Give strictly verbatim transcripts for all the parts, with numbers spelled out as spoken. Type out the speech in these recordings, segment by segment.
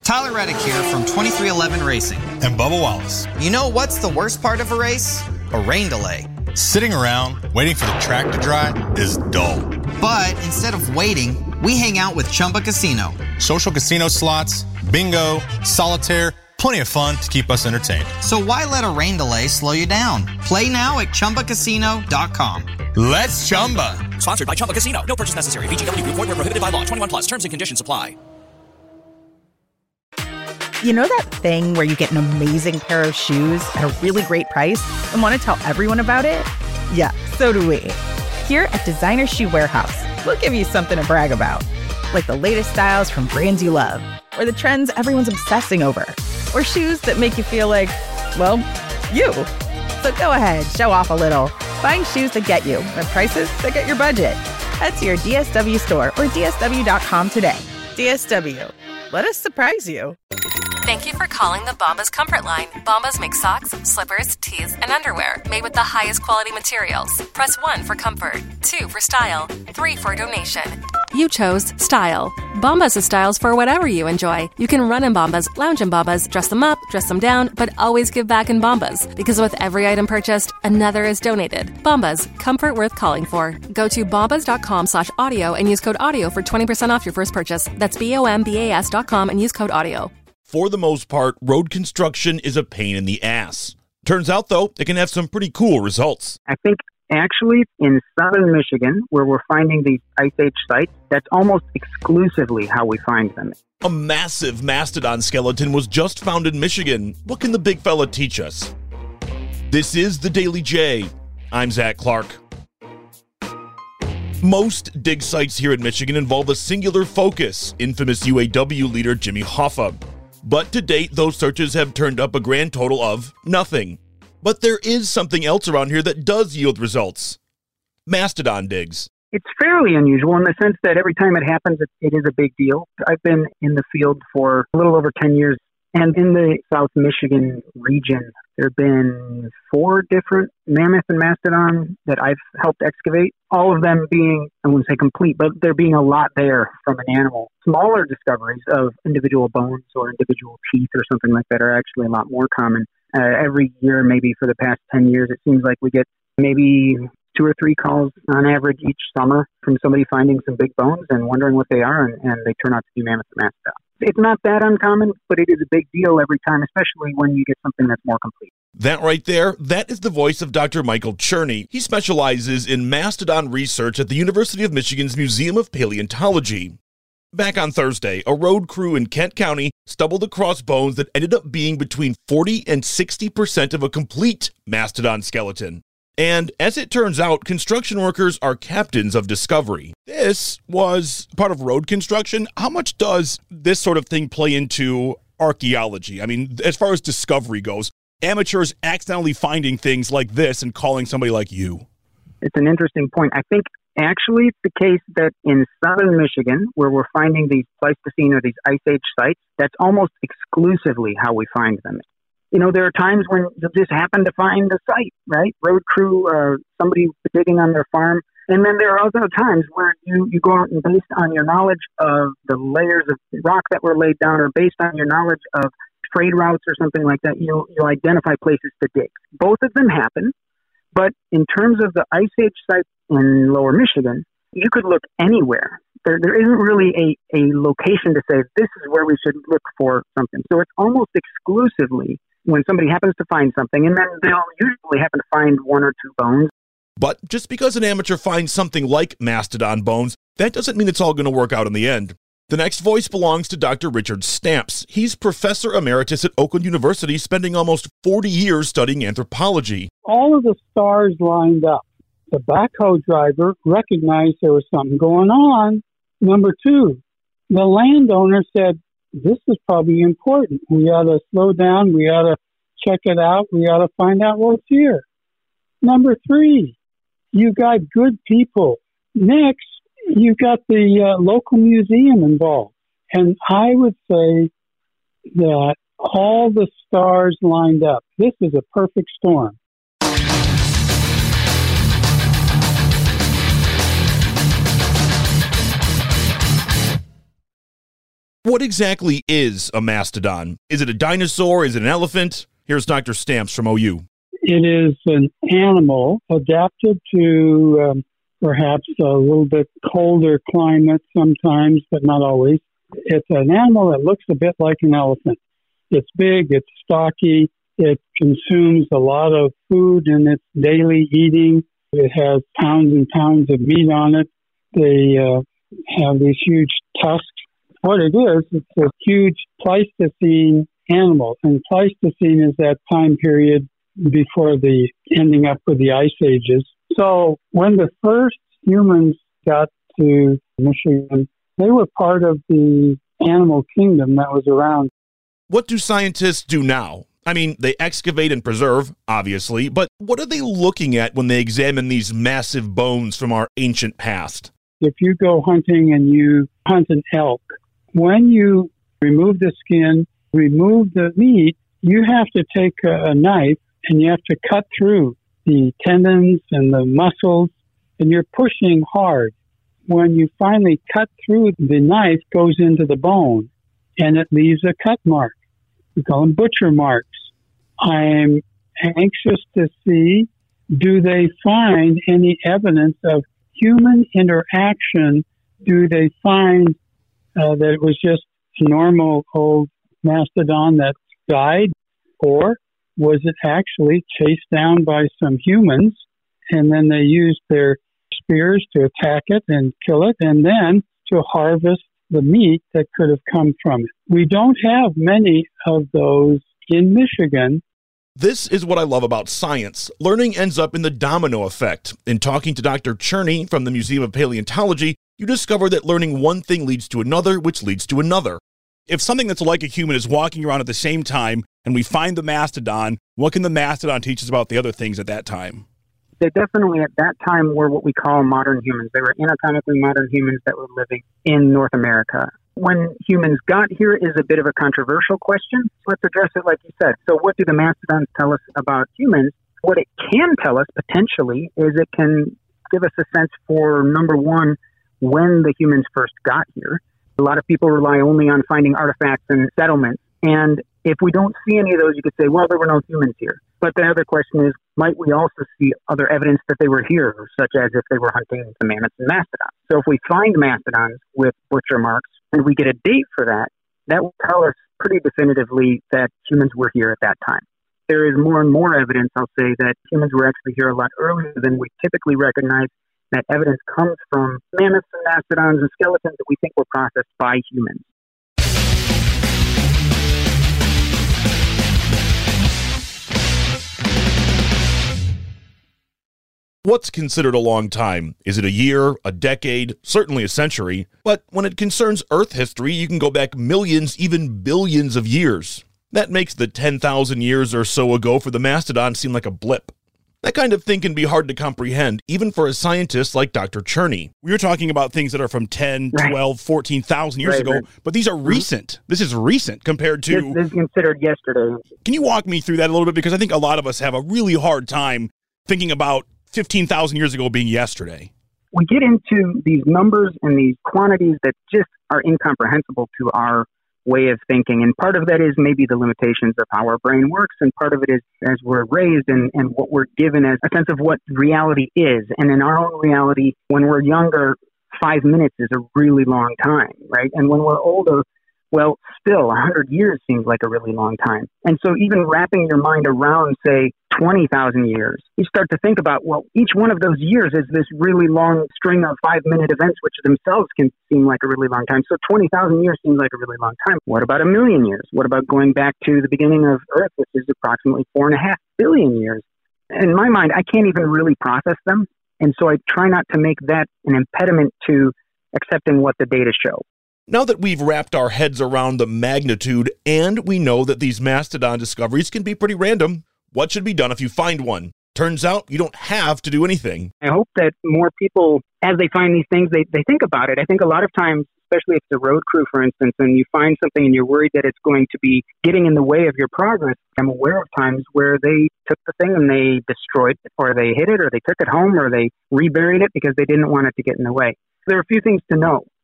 Tyler Reddick here from twenty-three eleven Racing. And Bubba Wallace. You know what's the worst part of a race? A rain delay. Sitting around waiting for the track to dry is dull. But instead of waiting, we hang out with Chumba Casino. Social casino slots, bingo, solitaire, plenty of fun to keep us entertained. So why let a rain delay slow you down? Play now at Chumba Casino dot com. Let's Chumba. Sponsored by Chumba Casino. No purchase necessary. V G W Group. Void where prohibited by law. twenty-one plus. Terms and conditions apply. You know that thing where you get an amazing pair of shoes at a really great price and want to tell everyone about it? Yeah, so do we. Here at Designer Shoe Warehouse, we'll give you something to brag about. Like the latest styles from brands you love, or the trends everyone's obsessing over, or shoes that make you feel like, well, you. So go ahead, show off a little. Find shoes that get you at prices that get your budget. Head to your D S W store or D S W dot com today. D S W. Let us surprise you. Thank you for calling the Bombas Comfort Line. Bombas make socks, slippers, tees, and underwear made with the highest quality materials. Press one for comfort, two for style, three for donation. You chose style. Bombas has styles for whatever you enjoy. You can run in Bombas, lounge in Bombas, dress them up, dress them down, but always give back in Bombas. Because with every item purchased, another is donated. Bombas, comfort worth calling for. Go to bombas.com slash audio and use code audio for twenty percent off your first purchase. That's B-O-M-B-A-S dot com and use code audio. For the most part, road construction is a pain in the ass. Turns out, though, it can have some pretty cool results. I think actually in southern Michigan, where we're finding these Ice Age sites, that's almost exclusively how we find them. A massive mastodon skeleton was just found in Michigan. What can the big fella teach us? This is the Daily J. I'm Zach Clark. Most dig sites here in Michigan involve a singular focus, infamous U A W leader Jimmy Hoffa. But to date, those searches have turned up a grand total of nothing. But there is something else around here that does yield results. Mastodon digs. It's fairly unusual in the sense that every time it happens, it, it is a big deal. I've been in the field for a little over ten years, and in the South Michigan region, there have been four different mammoth and mastodon that I've helped excavate, all of them being, I wouldn't say complete, but there being a lot there from an animal. Smaller discoveries of individual bones or individual teeth or something like that are actually a lot more common. Uh, every year, maybe for the past ten years, it seems like we get maybe two or three calls on average each summer from somebody finding some big bones and wondering what they are, and, and they turn out to be mammoth and mastodon. It's not that uncommon, but it is a big deal every time, especially when you get something that's more complete. That right there, that is the voice of Doctor Michael Cherney. He specializes in mastodon research at the University of Michigan's Museum of Paleontology. Back on Thursday, a road crew in Kent County stumbled across bones that ended up being between forty and sixty percent of a complete mastodon skeleton. And as it turns out, construction workers are captains of discovery. This was part of road construction. How much does this sort of thing play into archaeology? I mean, as far as discovery goes, amateurs accidentally finding things like this and calling somebody like you. It's an interesting point. I think actually it's the case that in southern Michigan, where we're finding these Pleistocene or these Ice Age sites, that's almost exclusively how we find them. You know, there are times when you just happen to find a site, right? Road crew, uh, somebody digging on their farm. And then there are other times where you, you go out and based on your knowledge of the layers of rock that were laid down or based on your knowledge of trade routes or something like that, you'll, you'll identify places to dig. Both of them happen. But in terms of the Ice Age sites in lower Michigan, you could look anywhere. There, there isn't really a, a location to say this is where we should look for something. So it's almost exclusively when somebody happens to find something, and then they'll usually happen to find one or two bones. But just because an amateur finds something like mastodon bones, that doesn't mean it's all going to work out in the end. The next voice belongs to Doctor Richard Stamps. He's professor emeritus at Oakland University, spending almost forty years studying anthropology. All of the stars lined up. The backhoe driver recognized there was something going on. Number two, the landowner said, this is probably important. We ought to slow down. We ought to check it out. We ought to find out what's here. Number three, you got good people. Next, you got the uh, local museum involved. And I would say that all the stars lined up. This is a perfect storm. What exactly is a mastodon? Is it a dinosaur? Is it an elephant? Here's Doctor Stamps from O U. It is an animal adapted to um, perhaps a little bit colder climate sometimes, but not always. It's an animal that looks a bit like an elephant. It's big, it's stocky, it consumes a lot of food in its daily eating. It has pounds and pounds of meat on it. They uh, have these huge tusks. What it is, it's a huge Pleistocene animal. And Pleistocene is that time period before the ending up with the ice ages. So when the first humans got to Michigan, they were part of the animal kingdom that was around. What do scientists do now? I mean, they excavate and preserve, obviously, but what are they looking at when they examine these massive bones from our ancient past? If you go hunting and you hunt an elk, when you remove the skin, remove the meat, you have to take a, a knife and you have to cut through the tendons and the muscles, and you're pushing hard. When you finally cut through, the knife goes into the bone and it leaves a cut mark. We call them butcher marks. I'm anxious to see, do they find any evidence of human interaction? Do they find uh, that it was just a normal old mastodon that died? Or was it actually chased down by some humans and then they used their spears to attack it and kill it and then to harvest the meat that could have come from it? We don't have many of those in Michigan. This is what I love about science. Learning ends up in the domino effect. In talking to Doctor Cherney from the Museum of Paleontology, you discover that learning one thing leads to another, which leads to another. If something that's like a human is walking around at the same time and we find the mastodon, what can the mastodon teach us about the other things at that time? They definitely at that time were what we call modern humans. They were anatomically modern humans that were living in North America. When humans got here is a bit of a controversial question. Let's address it like you said. So what do the mastodons tell us about humans? What it can tell us potentially is it can give us a sense for, number one, when the humans first got here. A lot of people rely only on finding artifacts and settlements. And if we don't see any of those, you could say, well, there were no humans here. But the other question is, might we also see other evidence that they were here, such as if they were hunting the mammoths and mastodons? So if we find mastodons with butcher marks and we get a date for that, that will tell us pretty definitively that humans were here at that time. There is more and more evidence, I'll say, that humans were actually here a lot earlier than we typically recognize. That evidence comes from mammoths and mastodons and skeletons that we think were processed by humans. What's considered a long time? Is it a year, a decade, certainly a century? But when it concerns Earth history, you can go back millions, even billions of years. That makes the ten thousand years or so ago for the mastodon seem like a blip. That kind of thing can be hard to comprehend, even for a scientist like Doctor Cherney. We were talking about things that are from ten, right. twelve, fourteen thousand years right, ago, right. but these are mm-hmm. recent. This is recent compared to... This, this is considered yesterday. Can you walk me through that a little bit? Because I think a lot of us have a really hard time thinking about fifteen thousand years ago being yesterday. We get into these numbers and these quantities that just are incomprehensible to our way of thinking. And part of that is maybe the limitations of how our brain works. And part of it is as we're raised and, and what we're given as a sense of what reality is. And in our own reality, when we're younger, five minutes is a really long time, right? And when we're older, well, still, one hundred years seems like a really long time. And so even wrapping your mind around, say, twenty thousand years, you start to think about, well, each one of those years is this really long string of five-minute events, which themselves can seem like a really long time. So twenty thousand years seems like a really long time. What about a million years? What about going back to the beginning of Earth, which is approximately four and a half billion years? In my mind, I can't even really process them. And so I try not to make that an impediment to accepting what the data show. Now that we've wrapped our heads around the magnitude and we know that these mastodon discoveries can be pretty random, what should be done if you find one? Turns out you don't have to do anything. I hope that more people, as they find these things, they, they think about it. I think a lot of times, especially if it's a road crew, for instance, and you find something and you're worried that it's going to be getting in the way of your progress, I'm aware of times where they took the thing and they destroyed it, or they hid it, or they took it home, or they reburied it because they didn't want it to get in the way. There are a few things to know.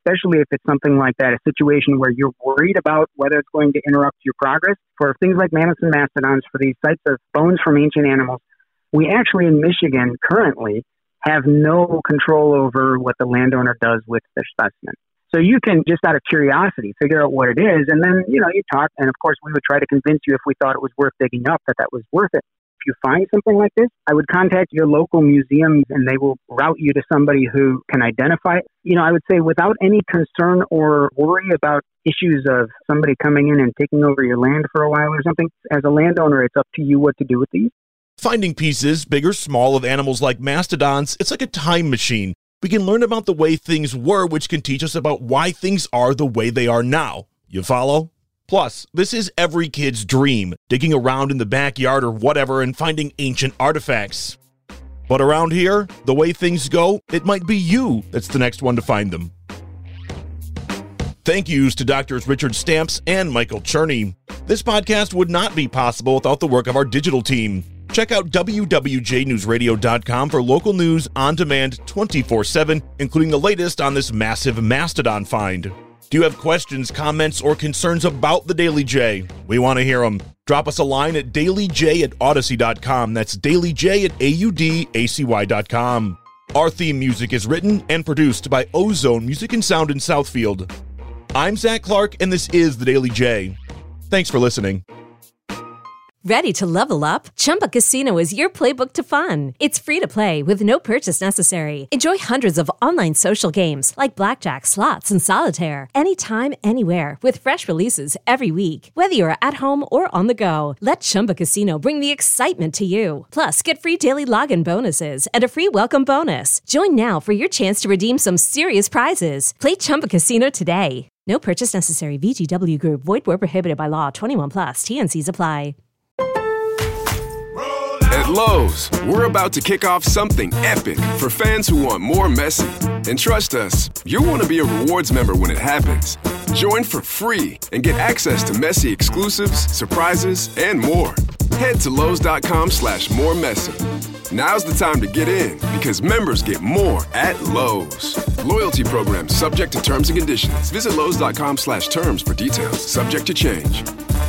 especially if it's something like that, a situation where you're worried about whether it's going to interrupt your progress. For things like mammoths and mastodons, for these sites of bones from ancient animals, we actually in Michigan currently have no control over what the landowner does with their specimen. So you can, just out of curiosity, figure out what it is, and then, you know, you talk, and of course we would try to convince you if we thought it was worth digging up, that that was worth it. If you find something like this, I would contact your local museums and they will route you to somebody who can identify it. You know, I would say without any concern or worry about issues of somebody coming in and taking over your land for a while or something. As a landowner, it's up to you what to do with these. Finding pieces, big or small, of animals like mastodons, it's like a time machine. We can learn about the way things were, which can teach us about why things are the way they are now. You follow? Plus, this is every kid's dream, digging around in the backyard or whatever and finding ancient artifacts. But around here, the way things go, it might be you that's the next one to find them. Thank yous to Doctors Richard Stamps and Michael Cherney. This podcast would not be possible without the work of our digital team. Check out W W J news radio dot com for local news on demand twenty-four seven, including the latest on this massive mastodon find. Do you have questions, comments, or concerns about the Daily J? We want to hear them. Drop us a line at dailyj at odyssey dot com. That's dailyj at A U D A C Y dot com. Our theme music is written and produced by Ozone Music and Sound in Southfield. I'm Zach Clark, and this is the Daily J. Thanks for listening. Ready to level up? Chumba Casino is your playbook to fun. It's free to play with no purchase necessary. Enjoy hundreds of online social games like blackjack, slots, and solitaire anytime, anywhere with fresh releases every week. Whether you're at home or on the go, let Chumba Casino bring the excitement to you. Plus, get free daily login bonuses and a free welcome bonus. Join now for your chance to redeem some serious prizes. Play Chumba Casino today. No purchase necessary. V G W Group. Void where prohibited by law. twenty-one plus. T N Cs apply. At Lowe's, we're about to kick off something epic for fans who want more Messi. And trust us, you'll want to be a rewards member when it happens. Join for free and get access to Messi exclusives, surprises, and more. Head to Lowe's.com slash more Messi. Now's the time to get in because members get more at Lowe's. Loyalty program subject to terms and conditions. Visit Lowe's.com slash terms for details. Subject to change.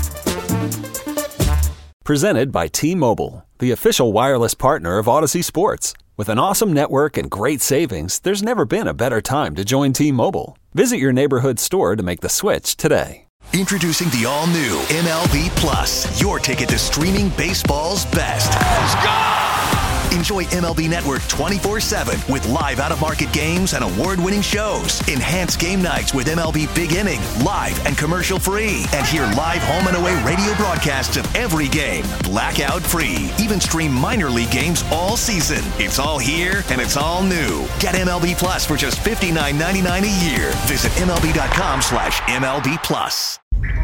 Presented by T-Mobile, the official wireless partner of Odyssey Sports. With an awesome network and great savings, there's never been a better time to join T-Mobile. Visit your neighborhood store to make the switch today. Introducing the all-new M L B Plus, your ticket to streaming baseball's best. Let's go! Enjoy M L B Network twenty-four seven with live out-of-market games and award-winning shows. Enhance game nights with M L B Big Inning, live and commercial-free. And hear live home and away radio broadcasts of every game, blackout-free. Even stream minor league games all season. It's all here and it's all new. Get M L B Plus for just fifty-nine ninety-nine a year. Visit MLB.com slash MLB Plus.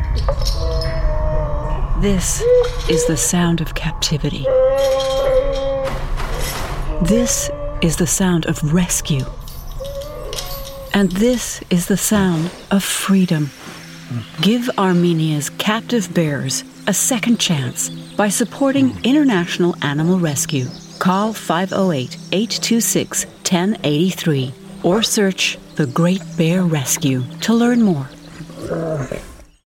This is the sound of captivity. This is the sound of rescue. And this is the sound of freedom. Give Armenia's captive bears a second chance by supporting International Animal Rescue. Call five oh eight, eight two six, one oh eight three or search The Great Bear Rescue to learn more.